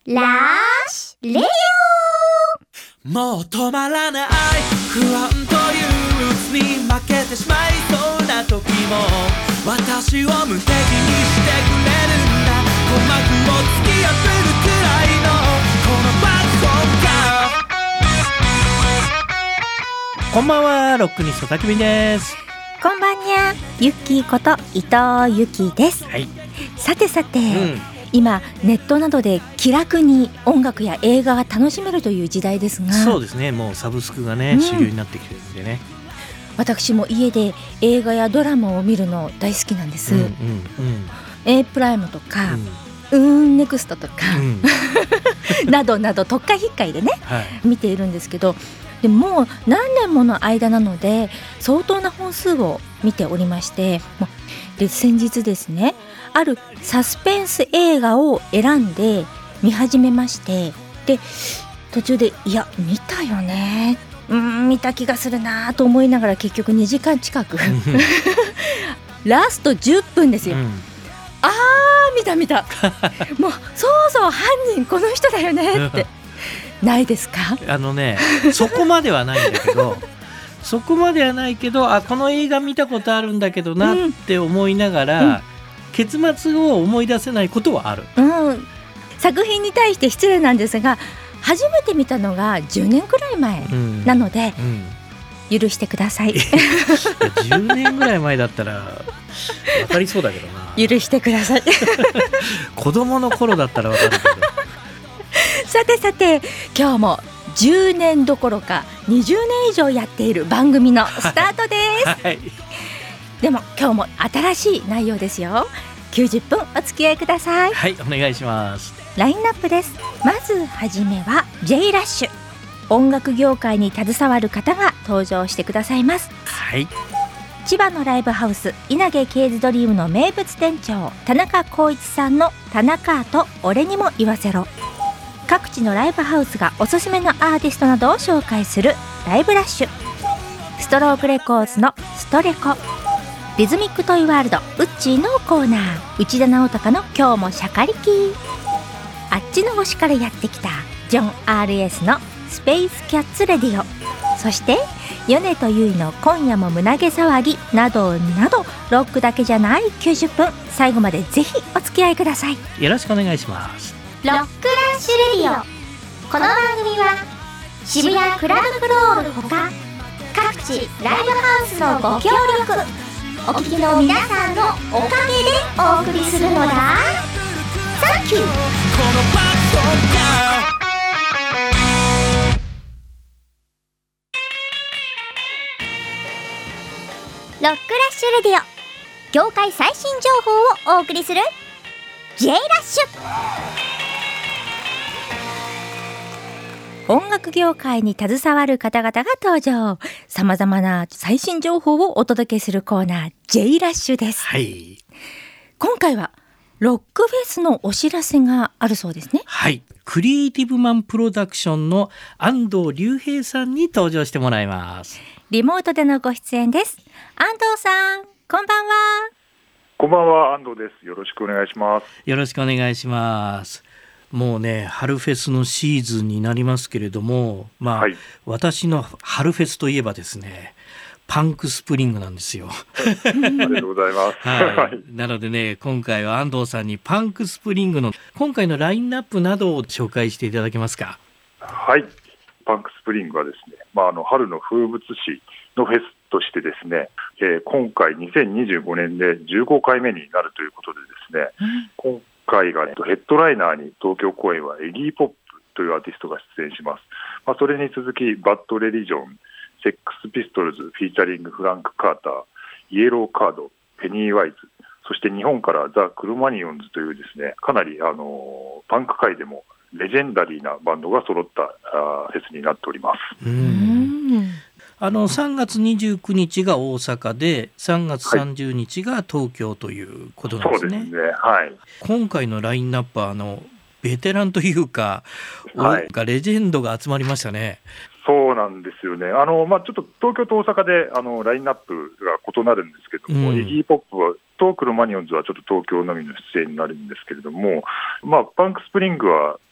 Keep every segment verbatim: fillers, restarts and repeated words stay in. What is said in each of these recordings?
ラッシュレディオ。 もう止まらない不安という鬱に負けてしまいそうな時も私を無敵にしてくれるんだ。鼓膜を突き破るくらいのこの爆音が。こんばんは、ロックニストたくみです。 こんばんにゃ、ゆっきーこと伊藤ゆきです、 はい、 さてさて、 うん今ネットなどで気楽に音楽や映画が楽しめるという時代ですが、 そうですね、もうサブスクがね、うん、主流になってきてるんでね。 私も家で映画やドラマを見るの大好きなんです、うんうんうん、A プライムとか、うん、うーんネクストとか、うん、などなど特化引っかいでね、はい、見ているんですけど、でもう何年もの間なので相当な本数を見ておりまして、で先日ですね、あるサスペンス映画を選んで見始めまして、で途中でいや見たよね、うーん見た気がするなと思いながら結局にじかん近くラストじゅっぷんですよ、うん、あー見た見たもうそうそう犯人この人だよねってないですか？ あのね、そこまではないんだけどそこまではないけど、あこの映画見たことあるんだけどなって思いながら、うんうん、結末を思い出せないことはある、うん、 作品に対して失礼なんですが初めて見たのがじゅうねんくらい前なので、うんうん、許してください。いじゅうねんぐらい前だったら分かりそうだけどな。 許してください。 子供の頃だったら分かるけど。 さてさて、今日もじゅうねんどころかにじゅうねん以上やっている番組のスタートです、はいはい、でも今日も新しい内容ですよ。きゅうじゅっぷんお付き合いください。 はい、お願いします。 ラインナップです。まずはじめは J ラッシュ、音楽業界に携わる方が登場してくださいます。 はい、 千葉のライブハウス稲毛ケーズドリームの名物店長田中光一さんの田中と俺にも言わせろ。各地のライブハウスがおすすめのアーティストなどを紹介するライブラッシュ。ストロークレコーズのストレコ。リズミックトイワールドウッチーのコーナー、内田直隆の今日もシャカリキ。あっちの星からやってきたジョン アールエス のスペースキャッツレディオ。そして米とゆいの今夜も胸毛騒ぎなどなど、ロックだけじゃないきゅうじゅっぷん、最後までぜひお付き合いください。 よろしくお願いします。 ロックラッシュレディオ。この番組は渋谷クラブクロールほか各地ライブハウスのご協力、お聞きの皆さんのおかげでお送りするのだ。サンキュー。ロックラッシュレディオ、業界最新情報をお送りする J ラッシュ。 音楽業界に携わる方々が登場。さまざまな最新情報をお届けするコーナー J ラッシュです、 はい、 今回はロックフェスのお知らせがあるそうですね。 はい、クリエイティブマンプロダクションの安藤隆平さんに登場してもらいます。 リモートでのご出演です。安藤さん、こんばんは。 こんばんは、安藤です。よろしくお願いします。 よろしくお願いします。もうね、春フェスのシーズンになりますけれども、まあ、はい、私の春フェスといえばですね、パンクスプリングなんですよ。 ありがとうございます、 はい、なのでね、今回は安藤さんにパンクスプリングの今回のラインナップなどを紹介していただけますか？ はい、パンクスプリングはですね、まあ、あの春の風物詩のフェスとしてですね、えー、今回にせんにじゅうごねんでじゅうごかいめになるということでですね、うん、今回が、ね、ヘッドライナーに東京公演はエギーポップというアーティストが出演します。まあ、それに続きバッドレリジョン、セックスピストルズフィーチャリングフランク・カーター、イエローカード、ペニー・ワイズ、そして日本からザ・クロマニオンズというですね、かなりあのパンク界でもレジェンダリーなバンドが揃ったあフェスになっております。 うーん、あのさんがつにじゅうくにちが大阪でさんがつさんじゅうにちが東京ということなんですね。 そうですね、はい、 今回のラインナップはあのベテランというか、 はい、 レジェンドが集まりましたね。 そうなんですよね。あの、まあ、ちょっと東京と大阪であのラインナップが異なるんですけども、うん、イギーポップはとクロマニオンズはちょっと東京のみの出演になるんですけれども、まあ、パンクスプリングは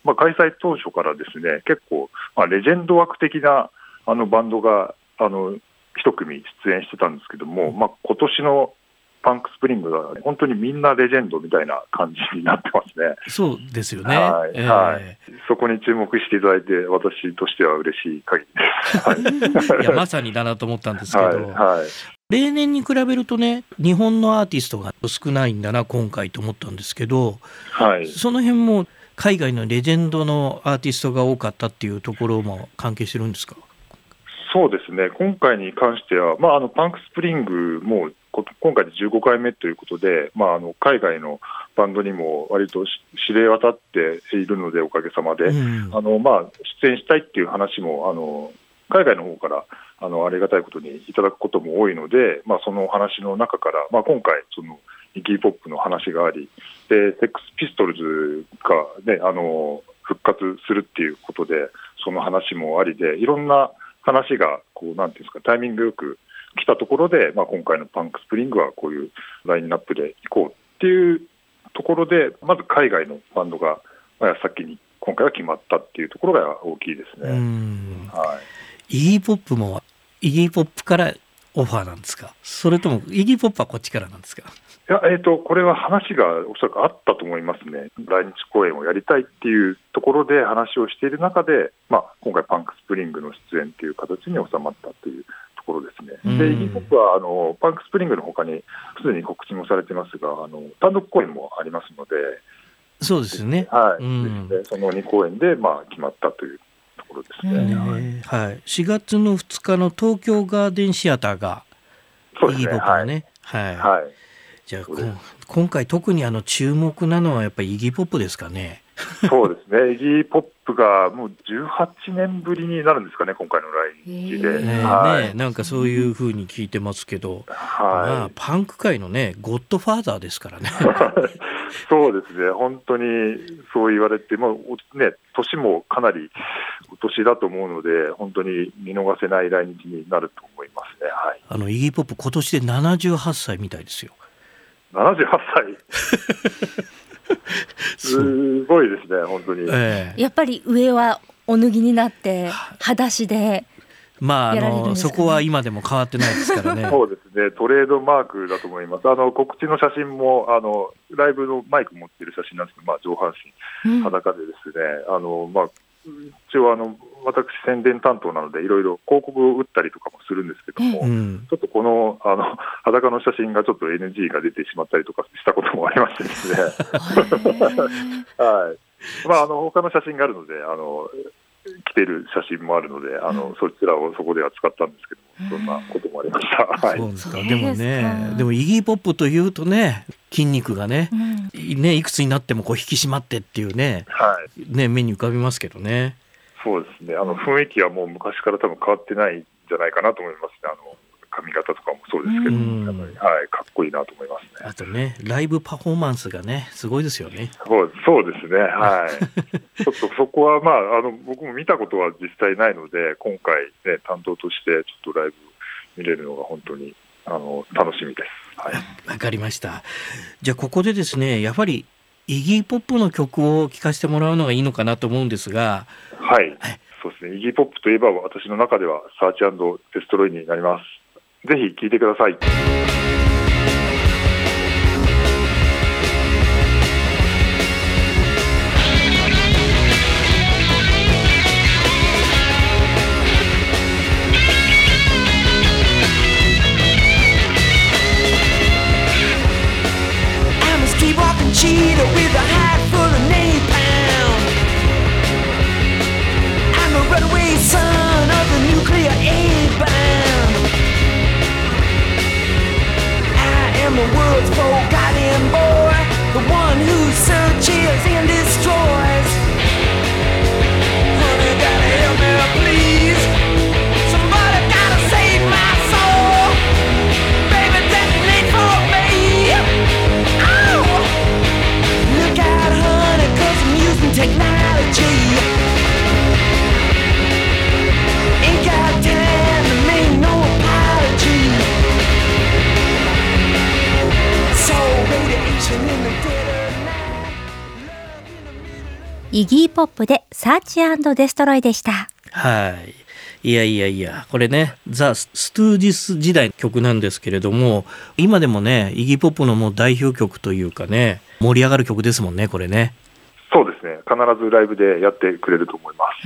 まあ、開催当初からですね結構、まあ、レジェンド枠的なあのバンドがあの一組出演してたんですけども、まあ、今年のパンクスプリングは本当にみんなレジェンドみたいな感じになってますね。 そうですよね、 はいえーはい、そこに注目していただいて私としては嬉しい限りです、はい、 いやまさにだなと思ったんですけど、 はいはい、 例年に比べるとね日本のアーティストが少ないんだな今回と思ったんですけど、 はい、 その辺も海外のレジェンドのアーティストが多かったっていうところも関係してるんですか？ そうですね、今回に関しては、まあ、あのパンクスプリングも今回でじゅうごかいめということで、まあ、あの海外のバンドにも割と知れ渡っているのでおかげさまで、うん、あのまあ、出演したいっていう話もあの海外の方からあのありがたいことにいただくことも多いので、まあ、その話の中から、まあ、今回そのイギーポップの話がありでセックスピストルズが、ね、あの復活するっていうことでその話もありでいろんな話がこうなんていうんですかタイミングよく来たところで、まあ、今回のパンクスプリングはこういうラインナップでいこうっていうところでまず海外のバンドが、まあ、先に今回は決まったっていうところが大きいですね。うん、はい、 イギーポップもイギーポップからオファーなんですか？それともイギーポップはこっちからなんですか？ いや、えーと、これは話がおそらくあったと思いますね。来日公演をやりたいっていうところで話をしている中で、まあ、今回パンクスプリングの出演っていう形に収まったというところですね。でイギーポップはあのパンクスプリングの他にすでに告知もされてますがあの単独公演もありますのでそうですね、 はい、うん、ですね、そのに公演で、まあ、決まったというところですね。 はい、しがつのふつかの東京ガーデンシアターがイギーポップのね、はいはい、じゃあ今回特にあの注目なのはやっぱりイギーポップですかね？ そうですね、イギーポップがもうじゅうはちねんぶりになるんですかね今回の来日で、 ねはい、ねなんかそういう風に聞いてますけど、はいまあ、パンク界のねゴッドファーザーですからねそうですね本当にそう言われて、まあね、年もかなりお年だと思うので本当に見逃せない来日になると思いますね、はい、 あのイギーポップ今年でななじゅうはっさいみたいですよ。 ななじゅうはっさいすごいですね本当に、 えー、やっぱり上はお脱ぎになって裸足でまあ、あのそこは今でも変わってないですからねそうですねトレードマークだと思います。あの告知の写真もあのライブのマイク持ってる写真なんですけど、まあ、上半身裸でですね、うん、あのまあ一応あの私宣伝担当なのでいろいろ広告を打ったりとかもするんですけども、うん、ちょっとこの、あの裸の写真がちょっと エヌジー が出てしまったりとかしたこともありましてですねはい、まあ、あの他の写真があるのであの着てる写真もあるのであの、うん、そちらをそこでは使ったんですけどもそんなこともありました、はい、 そうですか。でもねでもイギーポップというとね筋肉がね、うん、ねいくつになってもこう引き締まってっていうね、はいね目に浮かびますけどね。 そうですねあの雰囲気はもう昔から多分変わってないんじゃないかなと思いますね。あの髪型とかもそうですけど、やっぱり、はい、かっこいいなと思いますね。 あとねライブパフォーマンスがねすごいですよね。 そう、そうですねはいちょっとそこはまああの僕も見たことは実際ないので今回ね担当としてちょっとライブ見れるのが本当にあの楽しみです。はい、 わかりました。じゃあここでですねやはりイギーポップの曲を聴かせてもらうのがいいのかなと思うんですが。 はい、はい、そうですねイギーポップといえば私の中ではサーチ&デストロイになります。ぜひ聴いてください。 Cheetah with a hat full of napalm. I'm a runaway son of the nuclear aid bomb. イギーポップでサーチ&デストロイでした。 はい。いやいやいや、これね、ザ・ストゥーディス時代の曲なんですけれども、今でもね、イギーポップのもう代表曲というかね、盛り上がる曲ですもんね、これね。 そうですね。必ずライブでやってくれると思います。 うん。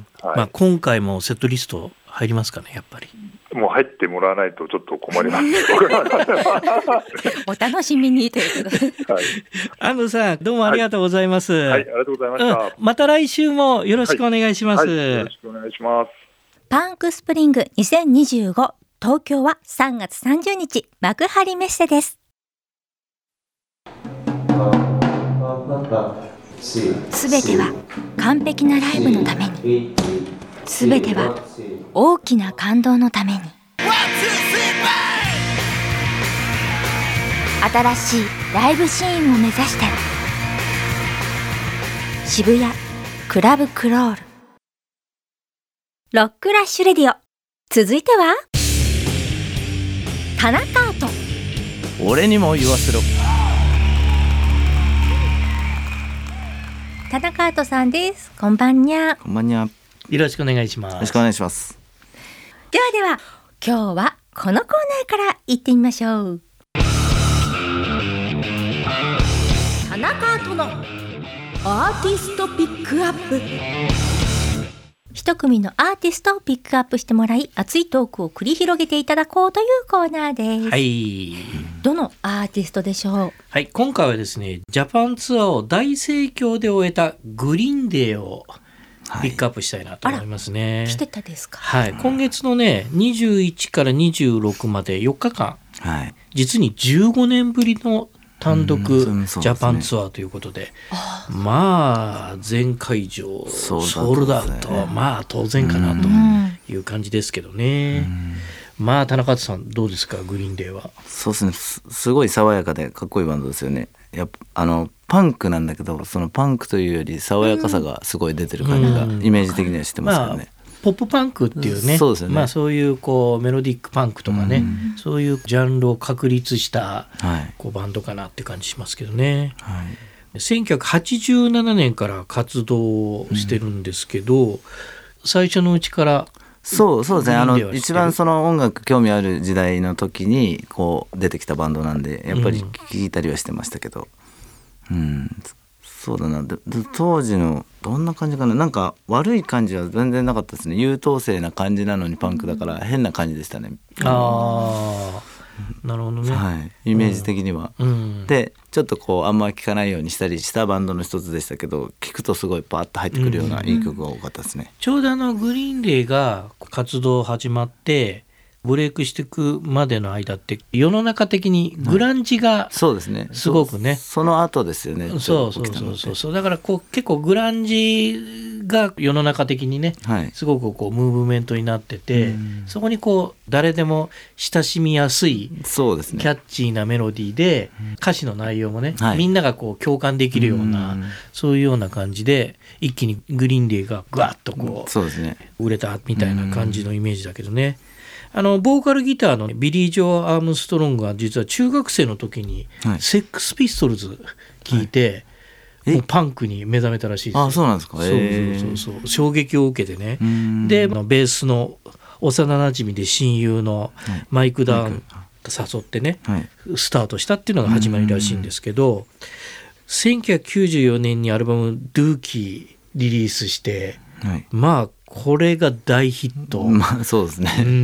はい、まあ今回もセットリスト入りますかね、やっぱり。 もう入ってもらわないとちょっと困ります。 お楽しみにということで。はい。 安藤さん、どうもありがとうございます。はい、 はい、ありがとうございました、うん。 また来週もよろしくお願いします。はいはい、 よろしくお願いします。 パンクスプリングにせんにじゅうご、東京はさんがつさんじゅうにち、幕張メッセです。すべては完璧なライブのために、すべては大きな感動のために、新しいライブシーンを目指して渋谷クラブクロールロックラッシュレディオ。続いては田中アート。 俺にも言わせろ。 田中アートさんです。こんばんにゃ。 こんばんにゃ。 よろしくお願いします。 よろしくお願いします。 ではでは、今日はこのコーナーから行ってみましょう。田中アートのアーティストピックアップ。一組のアーティストをピックアップしてもらい、熱いトークを繰り広げていただこうというコーナーです。 はい。 どのアーティストでしょう。 はい、今回はですね、ジャパンツアーを大盛況で終えたグリーンデーをピックアップしたいなと思いますね。 はい、来てたですか。 はい、今月のね、にじゅういちからにじゅうろくまでよっかかん、はい、実にじゅうごねんぶりの単独ジャパンツアーということで、うん、まあ全会場ソールドアウト、まあ当然かなという感じですけどね。まあ田中さんどうですか、グリーンデーは。 そうですね、 す, すごい爽やかでかっこいいバンドですよね。やっぱあのパンクなんだけど、そのパンクというより爽やかさがすごい出てる感じがイメージ的にはしてますよね。まあポップパンクっていうね、 そうですよね、まあ、そういうこうメロディックパンクとかね、うん、そういうジャンルを確立したこうバンドかなって感じしますけどね、はい、せんきゅうひゃくはちじゅうななねんから活動してるんですけど、うん、最初のうちからそうそうですね、あの一番その音楽興味ある時代の時にこう出てきたバンドなんで、やっぱり聴いたりはしてましたけど、うん、うんそうだな。で当時のどんな感じかな、なんか悪い感じは全然なかったですね。優等生な感じなのにパンクだから変な感じでしたね。 ああ、なるほどね、 はい、イメージ的には、うん、でちょっとこうあんま聞かないようにしたりしたバンドの一つでしたけど、聞くとすごいパーッと入ってくるようないい曲が多かったですね、うん、 ちょうどあのグリーンデーが活動始まってブレイクしていくまでの間って世の中的にグランジがすごくね、 はい、そ, その後ですよね。 そうそうそうそうそう、だからこう結構グランジが世の中的にね、はい、すごくこうムーブメントになってて、そこにこう誰でも親しみやすいそうですね、 キャッチーなメロディーで歌詞の内容もね、はい、みんながこう共感できるような、うそういうような感じで一気にグリーンデーがグワッとこう、 そうですね、 売れたみたいな感じのイメージだけどね。あのボーカルギターのビリー・ジョー・アームストロングが実は中学生の時にセックスピストルズ聴いて、はい、もうパンクに目覚めたらしいですよ。 あ、そうなんですか。 そうそうそうそう、衝撃を受けてね。でベースの幼なじみで親友のマイク・ダウン誘ってね、はい、スタートしたっていうのが始まりらしいんですけど、せんきゅうひゃくきゅうじゅうよねんにアルバム「ドゥーキー」リリースして、はい、まあこれが大ヒット、 まあそうですね、 うん、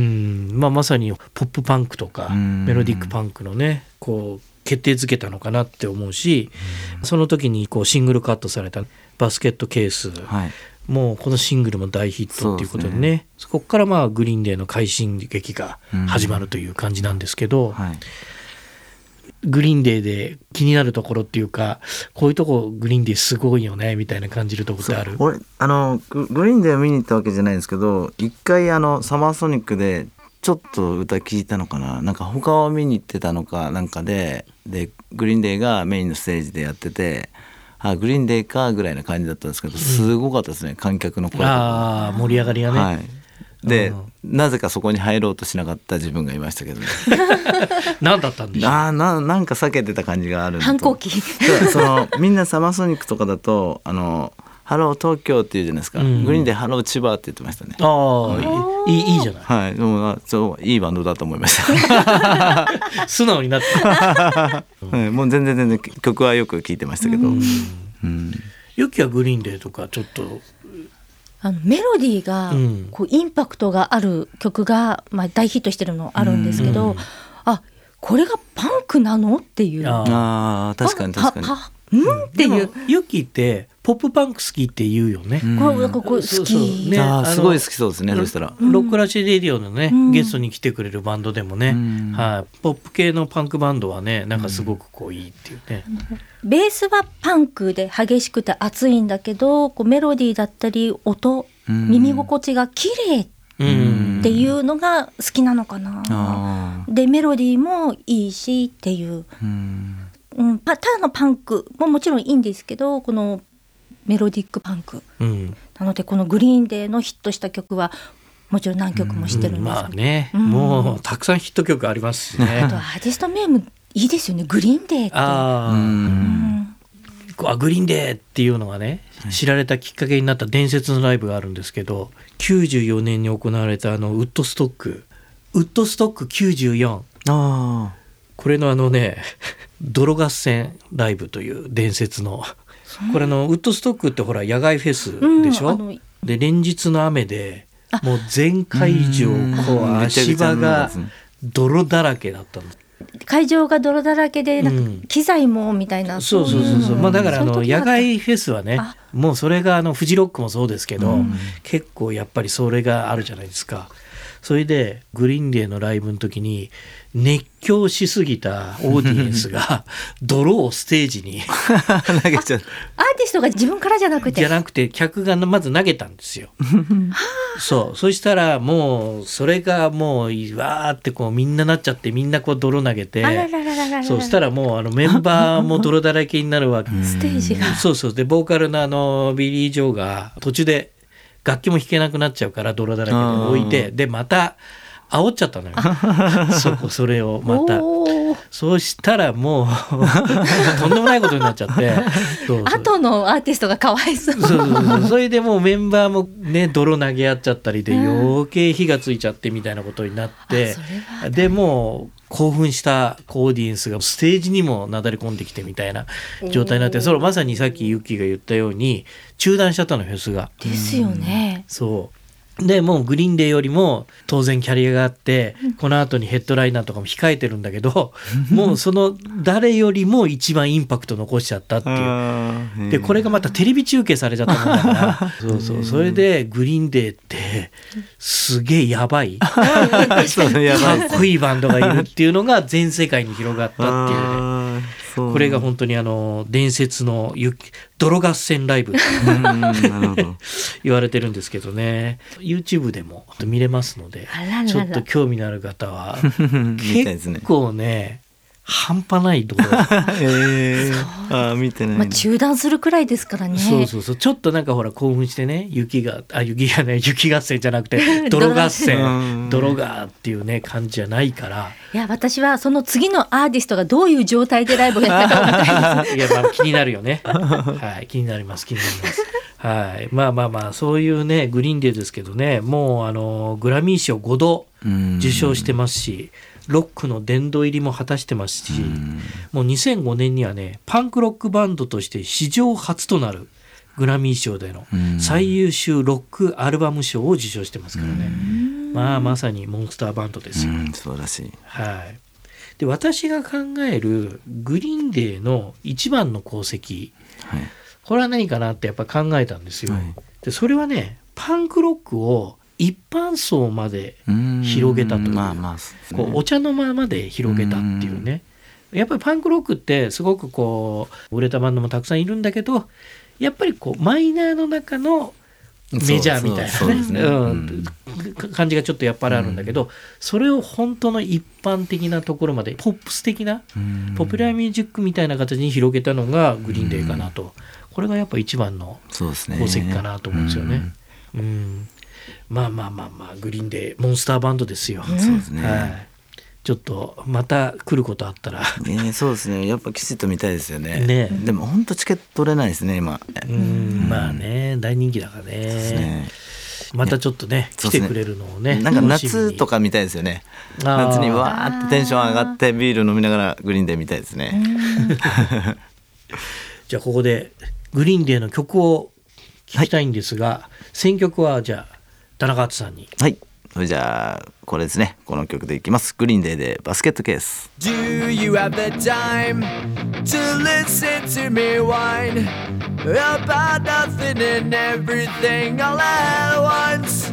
まあ、まさにポップパンクとかメロディックパンクのねこう決定づけたのかなって思うし、その時にこうシングルカットされたバスケットケース、はい、もうこのシングルも大ヒットっていうことで ね, でね、そこからまあグリーンデーの快進撃が始まるという感じなんですけど、はい、グリーンデーで気になるところっていうか、こういうとこグリーンデーすごいよねみたいな感じるところってある？ 俺あの グ, グリーンデーを見に行ったわけじゃないんですけど、一回あのサマーソニックでちょっと歌聞いたのかな、なんか他を見に行ってたのかなんかで、でグリーンデーがメインのステージでやってて、あグリーンデーかぐらいな感じだったんですけど、すごかったですね、観客の声とか。 あ盛り上がりがね、はい、 で、うん、なぜかそこに入ろうとしなかった自分がいましたけどね何だったんでしょう。 あ な, なんか避けてた感じがあるのと、 反抗期そのみんなサマーソニックとかだとあのハロー東京っていうじゃないですか、うん、グリーンデーハロー千葉って言ってましたね。 ああ、いいいいじゃない。 はい、でもそういいバンドだと思いました素直になった、 うん、もう全然全然曲はよく聴いてましたけど、うんうん、 ユキはグリーンデーとかちょっとあのメロディーがこうインパクトがある曲が、まあ、大ヒットしてるのあるんですけど、うん、あこれがパンクなのっていう。 ああ確かに確かに、 うんっていう。 ユキってポップパンク好きって言うよね。 これこれ好き。そうそうね、あすごい好きそうですね。そしたらロックラシレディオのね、うん、ゲストに来てくれるバンドでもね、うん、はい、ポップ系のパンクバンドはねなんかすごくこういいっていうね、 うん、ベースはパンクで激しくて熱いんだけどこうメロディーだったり音、うん、耳心地が綺麗っていうのが好きなのかな、うん、でメロディーもいいしっていう、うんうん、ただのパンクももちろんいいんですけどこのメロディックパンク、うん、なのでこのグリーンデーのヒットした曲はもちろん何曲もしてるんですけど、うんまあねうん、もうたくさんヒット曲ありますしねあとアーティストネームいいですよねグリーンデーってあ、うん、あグリーンデーっていうのがね知られたきっかけになった伝説のライブがあるんですけどきゅうじゅうよねんに行われたあのウッドストックウッドストックきゅうじゅうよんあこれのあのね泥合戦ライブという伝説のこれのウッドストックってほら野外フェスでしょ、うん、で連日の雨でもう全会場こう足場が泥だらけだったの会場が泥だらけでなんか機材もみたいな、うん、 そうそうそうそう、まあ、だからあの野外フェスはねもうそれがあのフジロックもそうですけど、うん、結構やっぱりそれがあるじゃないですか。それでグリーンデーのライブの時に熱狂しすぎたオーディエンスが泥をステージに投げちゃう。 アーティストが自分からじゃなくてじゃなくて客がまず投げたんですよそうそしたらもうそれがもうわーってこうみんななっちゃってみんなこう泥投げてそうしたらもうあのメンバーも泥だらけになるわけステージがそうそうでボーカルのあのビリー・ジョーが途中で楽器も弾けなくなっちゃうから泥だらけで置いてでまた煽っちゃったのよそこそれをまたそうしたらもうとんでもないことになっちゃってそうそう後のアーティストがかわいそうそうそうそうそれでもうメンバーもね泥投げ合っちゃったりで余計火がついちゃってみたいなことになって、うん、でもう興奮したオーディエンスがステージにもなだれ込んできてみたいな状態になってそれまさにさっきユッキーが言ったように中断しちゃったのフェスがですよね、 うん、そうでもうグリーンデーよりも当然キャリアがあって、うん、この後にヘッドライナーとかも控えてるんだけどもうその誰よりも一番インパクト残しちゃったっていうでこれがまたテレビ中継されちゃったもんだからそうそうそれでグリーンデーってすげえやばいかっこいいバンドがいるっていうのが全世界に広がったっていうねこれが本当にあの伝説の泥合戦ライブって言われてるんですけどね YouTube でも見れますのでちょっと興味のある方は結構ね半端ないところ、 えー、あ見てない、 まあ、中断するくらいですからねそうそうそうちょっとなんかほら興奮してね雪があ雪がね雪合戦じゃなくて泥合戦泥がっていうね感じじゃないからいや私はその次のアーティストがどういう状態でライブをやったかみたいですいやまあ気になるよねはい気になります気になりますはいまあまあまあそういうねグリーンデーですけどねもうあのグラミー賞ごど受賞してますしロックの殿堂入りも果たしてますし、うん、もうにせんごねんにはねパンクロックバンドとして史上初となるグラミー賞での最優秀ロックアルバム賞を受賞してますからね、うん、まあまさにモンスターバンドですよ、うん、 素晴らしい、 はい、で私が考えるグリーンデーの一番の功績、はい、これは何かなってやっぱ考えたんですよ、はい、でそれはねパンクロックを一般層まで広げたという、まあまあね、こうお茶の間まで広げたっていうねやっぱりパンクロックってすごくこう売れたバンドもたくさんいるんだけどやっぱりこうマイナーの中のメジャーみたいなね、うんうん、感じがちょっとやっぱりあるんだけど、うん、それを本当の一般的なところまでポップス的な、うん、ポピュラーミュージックみたいな形に広げたのがグリーンデーかなと、うん、これがやっぱ一番の功績かなと思うんですよね、うんうん、まあまあまあまあグリーンデーモンスターバンドですよ、 うん、そうですね、 はい、 ちょっとまた来ることあったら、 ね、そうですね、やっぱきちっと見たいですよね。 ね、 でも本当チケット取れないですね今。 うん、まあね、大人気だからね。そうですね、またちょっとね、来てくれるのをね、 なんか夏とか見たいですよね。夏にわーってテンション上がってビール飲みながらグリーンデー見たいですね。 じゃあここでグリーンデーの曲を聞きたいんですが、はい、選曲はじゃあ田中敦さんに。 はい、それじゃあこれですね、この曲でいきます。グリーンデーでバスケットケース。 Do you have the time to listen to me whine about nothing and everything all at once?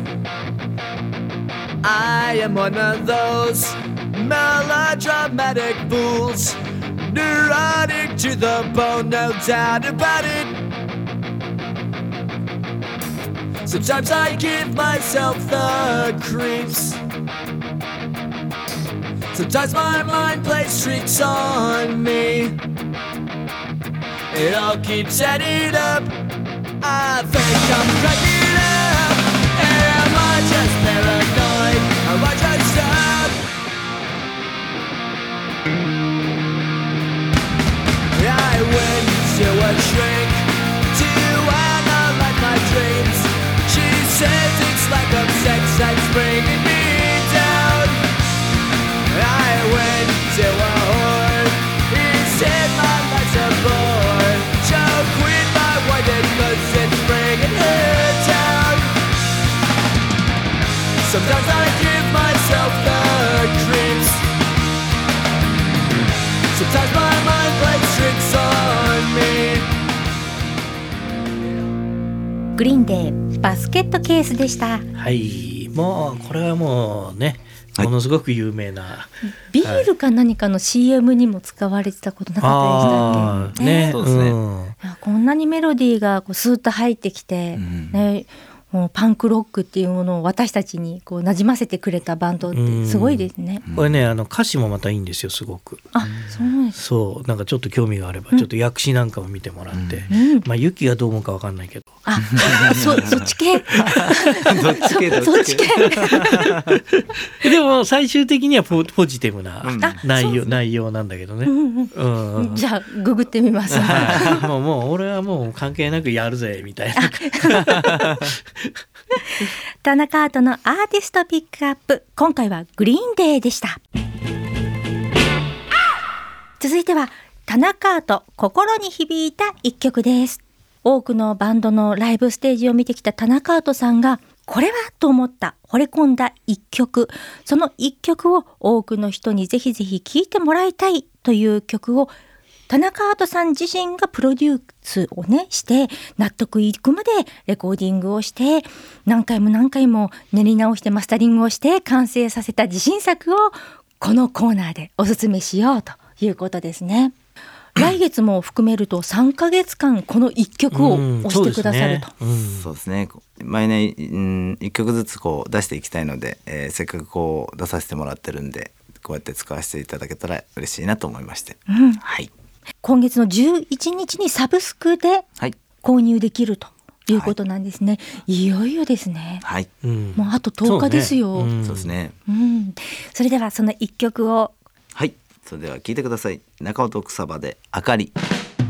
I am one of those melodramatic fools, neurotic to the bone, no doubt about it. Sometimes I give myself the creeps. Sometimes my mind plays tricks on me. It all keeps adding up. I think I'm cracking up. Am I just paranoid? Am I just up? I went to a shrink to analyze my dreams. She says it's like a sex that's bringing me down. I went to a whore. He said my life's a bore. She'll quit my white cause it's bringing her down. Sometimes I give myself the creeps. Sometimes my mind plays tricks on me. グリーンデーバスケットケースでした。 はい、もうこれはもうね、ものすごく有名な、はい、 ビールか何かの シーエム にも使われてたことなかったでしたっけ。 ね、 ね、 そうですね、うん、 いやこんなにメロディーがこうスーッと入ってきて、うんね、もうパンクロックっていうものを私たちにこう馴染ませてくれたバンドってすごいですね。 これね、あの歌詞もまたいいんですよ、すごく。 あ、そうです。 そう、なんかちょっと興味があれば、うん、ちょっと訳詞なんかも見てもらって、うん、まあユキがどう思うか分かんないけど、 あ、そ, そっち系どっち系そっち系でも最終的には ポ, ポジティブな内容、内容なんだけどね、うんうんうん、 じゃあググってみますもう、もう俺はもう関係なくやるぜみたいな田中アートのアーティストピックアップ、今回はグリーンデーでした。続いては田中アート心に響いた一曲です。多くのバンドのライブステージを見てきた田中アートさんがこれはと思った惚れ込んだ一曲、その一曲を多くの人にぜひぜひ聴いてもらいたいという曲を田中アートさん自身がプロデュースをねして納得いくまでレコーディングをして何回も何回も練り直してマスタリングをして完成させた自信作をこのコーナーでおすすめしようということですね。来月も含めるとさんかげつかんこのいっきょくを推してくださると。 そうですね、毎年、うん、いっきょくずつこう出していきたいので、えー、せっかくこう出させてもらってるんでこうやって使わせていただけたら嬉しいなと思いまして、 うんはい、 今月のじゅういちにちにサブスクで購入できるということなんですね、はい、いよいよですね、 はい、 もうあととおかですよ。 そうね、うん、そうですね、 うん、それではそのいっきょくを、 はい、それでは聴いてください。中尾草場であかり。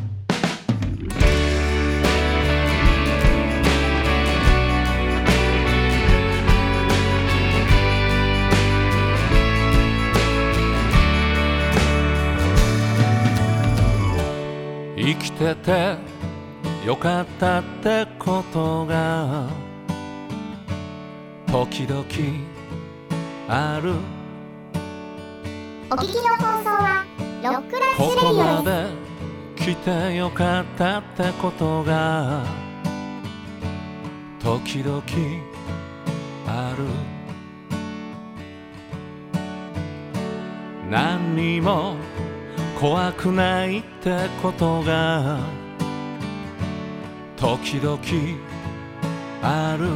生きててよかったってことが時々ある。 お聞きの放送はロックライスレデここィオでまで来てよかったってことが時々ある。何にも怖くないってことが時々ある。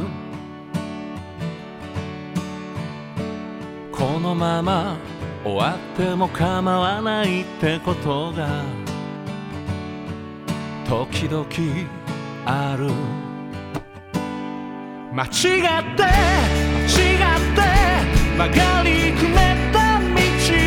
このまま終わっても構わないってことが時々ある。間違って間違って曲がりくねった道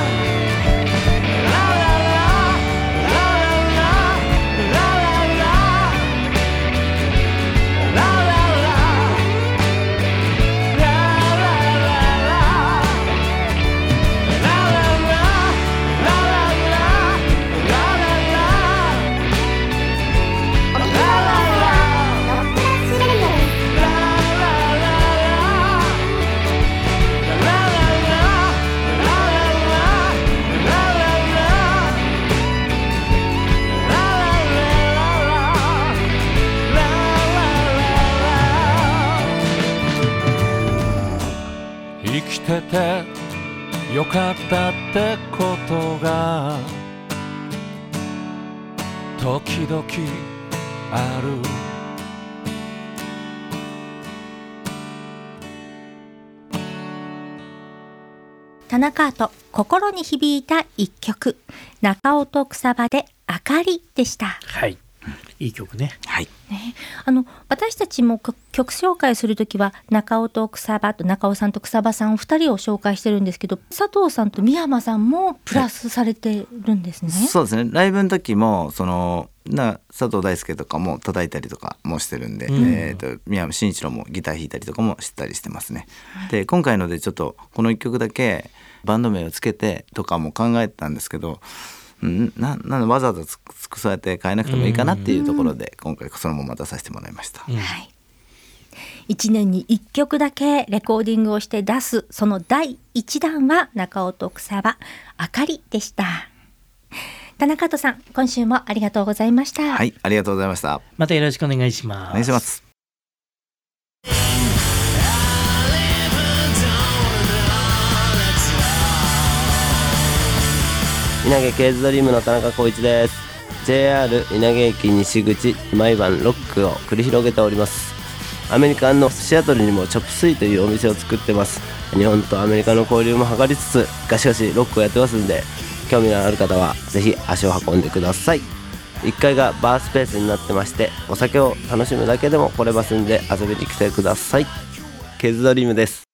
生きててよかったってことが時々ある。 田中アート、心に響いた一曲、中尾と草場であかりでした。 はい、いい曲ね。 はい、 ね、あの私たちも曲紹介するときは中尾と草場と中尾さんと草場さんお二人を紹介してるんですけど、佐藤さんと三山さんもプラスされてるんですね。 はい、そうですね。ライブの時もそのな佐藤大輔とかも叩いたりとかもしてるんで、うん、えー、と三山真一郎もギター弾いたりとかもしたりしてますね。はい、で今回のでちょっとこのいっきょくだけバンド名をつけてとかも考えてたんですけど、んななんわざわざつくそうやって変えなくてもいいかなっていうところで今回そのまま出させてもらいました。 うん、はい、いちねんにいっきょくだけレコーディングをして出すそのだいいちだんは中尾と草場あかりでした。田中とさん、今週もありがとうございました。 はい、ありがとうございました。 またよろしくお願いします。 お願いします。 稲毛ケーズドリームの田中浩一です。 ジェイアール 稲毛駅西口毎晩ロックを繰り広げております。アメリカのシアトルにもチョップスイというお店を作ってます。日本とアメリカの交流も図りつつガシガシロックをやってますんで、興味のある方はぜひ足を運んでください。いっかいがバースペースになってまして、お酒を楽しむだけでも来れますんで遊びに来てください。ケーズドリームです。